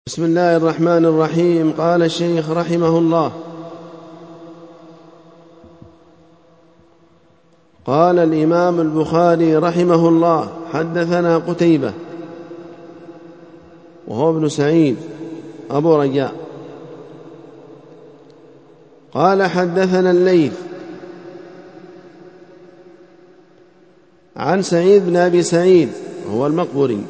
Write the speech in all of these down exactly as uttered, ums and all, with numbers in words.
بسم الله الرحمن الرحيم. قال الشيخ رحمه الله: قال الإمام البخاري رحمه الله: حدثنا قتيبة وهو ابن سعيد أبو رجاء قال حدثنا الليث عن سعيد بن أبي سعيد وهو المقبري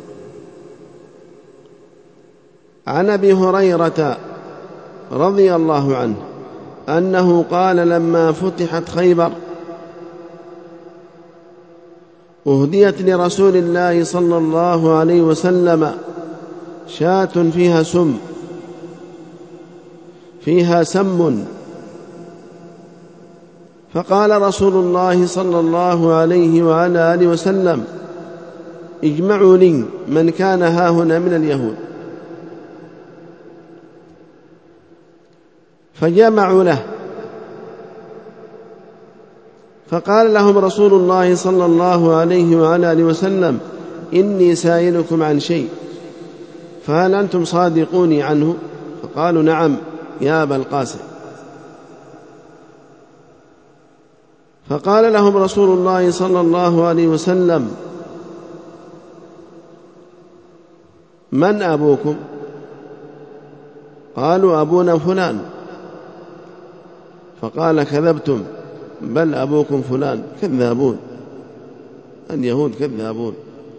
عن أبي هريرة رضي الله عنه أنه قال: لما فتحت خيبر أهديت لرسول الله صلى الله عليه وسلم شاة فيها سم فيها سم فقال رسول الله صلى الله عليه وعلى آله وسلم: اجمعوا لي من كان هاهنا من اليهود. فجمعوا له، فقال لهم رسول الله صلى الله عليه وعلى آله وسلم: إني سائلكم عن شيء فهل أنتم صادقوني عنه؟ فقالوا: نعم يا أبا القاسم. فقال لهم رسول الله صلى الله عليه وسلم: من أبوكم؟ قالوا: أبونا فلان. فقال: كذبتم، بل أبوكم فلان. كذابون، اليهود كذابون.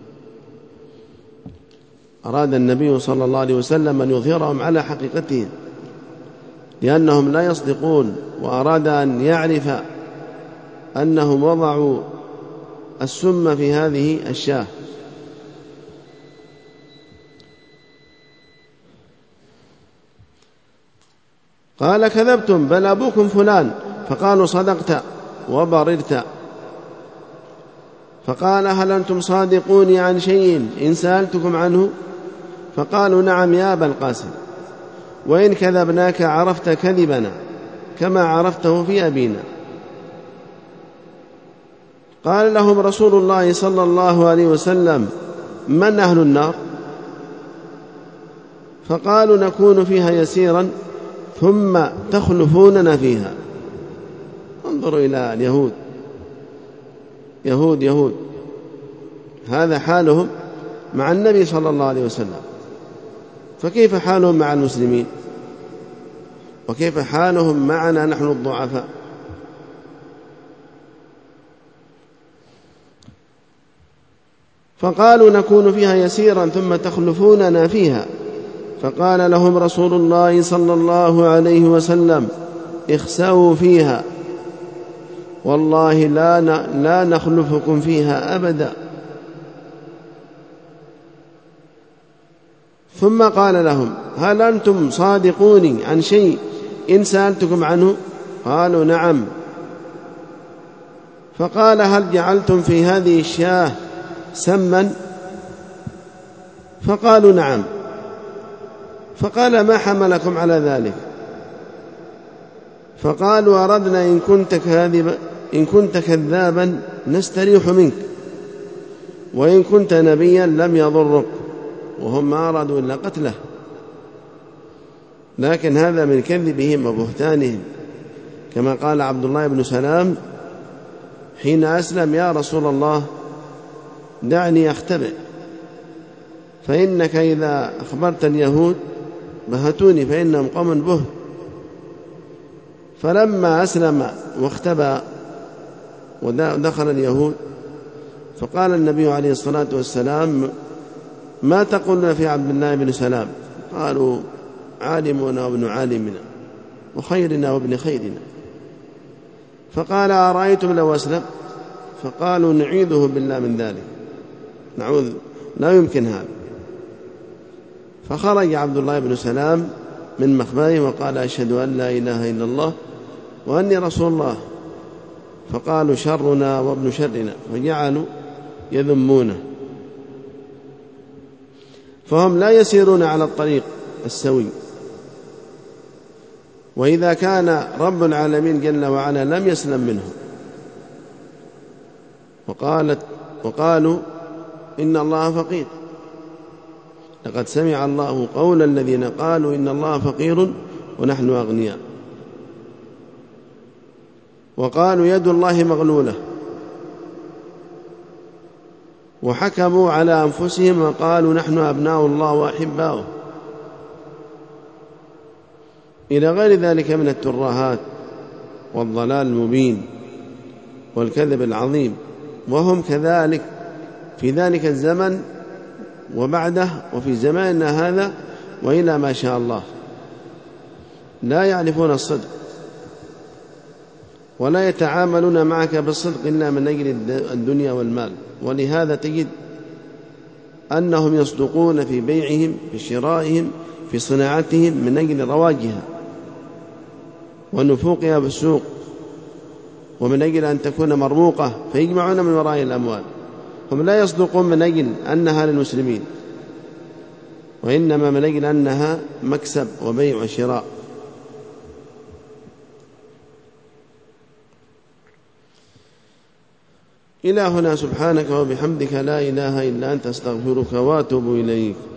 أراد النبي صلى الله عليه وسلم أن يظهرهم على حقيقتهم لأنهم لا يصدقون، وأراد أن يعرف أنهم وضعوا السم في هذه الشاة. قال: كذبتم، بل أبوكم فلان. فقالوا: صدقت وبررت. فقال: هل أنتم صادقوني عن شيء إن سألتكم عنه؟ فقالوا: نعم يا أبا القاسم، وإن كذبناك عرفت كذبنا كما عرفته في أبينا. قال لهم رسول الله صلى الله عليه وسلم: من أهل النار؟ فقالوا: نكون فيها يسيرا ثم تخلفوننا فيها. انظروا إلى اليهود، يهود يهود هذا حالهم مع النبي صلى الله عليه وسلم، فكيف حالهم مع المسلمين؟ وكيف حالهم معنا نحن الضعفاء؟ فقالوا: نكون فيها يسيرا ثم تخلفوننا فيها. فقال لهم رسول الله صلى الله عليه وسلم: اخسأوا فيها، والله لا لا نخلفكم فيها أبدا. ثم قال لهم: هل أنتم صادقوني عن شيء إن سألتكم عنه؟ قالوا: نعم. فقال: هل جعلتم في هذه الشاة سما؟ فقالوا: نعم. فقال: ما حملكم على ذلك؟ فقالوا: أردنا إن كنت كاذبا إن كنت كذابا نستريح منك، وإن كنت نبيا لم يضرك. وهم ما أرادوا إلا قتله، لكن هذا من كذبهم وبهتانهم، كما قال عبد الله بن سلام حين أسلم: يا رسول الله دعني أختبئ، فإنك إذا أخبرت اليهود بهتوني فإنهم قوم به. فلما أسلم واختبأ ودخل اليهود، فقال النبي عليه الصلاة والسلام: ما تقولون في عبد الله بن سلام؟ قالوا: عالمنا وابن عالمنا وخيرنا وابن خيرنا. فقال: أرأيتم لو أسلم؟ فقالوا: نعيذه بالله من ذلك، نعوذ، لا يمكن هذا. فخرج عبد الله بن سلام من مخباه وقال: أشهد أن لا إله إلا الله وأني رسول الله. فقالوا: شرنا وابن شرنا، وجعلوا يذمونه. فهم لا يسيرون على الطريق السوي. وإذا كان رب العالمين جل وعلا لم يسلم منهم، وقالت وقالوا: إن الله فقير، لقد سمع الله قول الذين قالوا إن الله فقير ونحن أغنياء، وقالوا يد الله مغلولة، وحكموا على أنفسهم وقالوا نحن أبناء الله وأحباؤه، إلى غير ذلك من الترهات والضلال المبين والكذب العظيم. وهم كذلك في ذلك الزمن وبعده وفي زماننا هذا وإلى ما شاء الله لا يعرفون الصدق ولا يتعاملون معك بالصدق إلا من أجل الدنيا والمال. ولهذا تجد أنهم يصدقون في بيعهم في شرائهم في صناعتهم من أجل رواجها ونفوقها بالسوق ومن أجل أن تكون مرموقة فيجمعون من وراء الأموال. هم لا يصدقون من أجل أنها للمسلمين، وإنما من أجل أنها مكسب وبيع وشراء. إلى هنا سبحانك وبحمدك لا إله إلا أنت أستغفرك وأتوب إليك.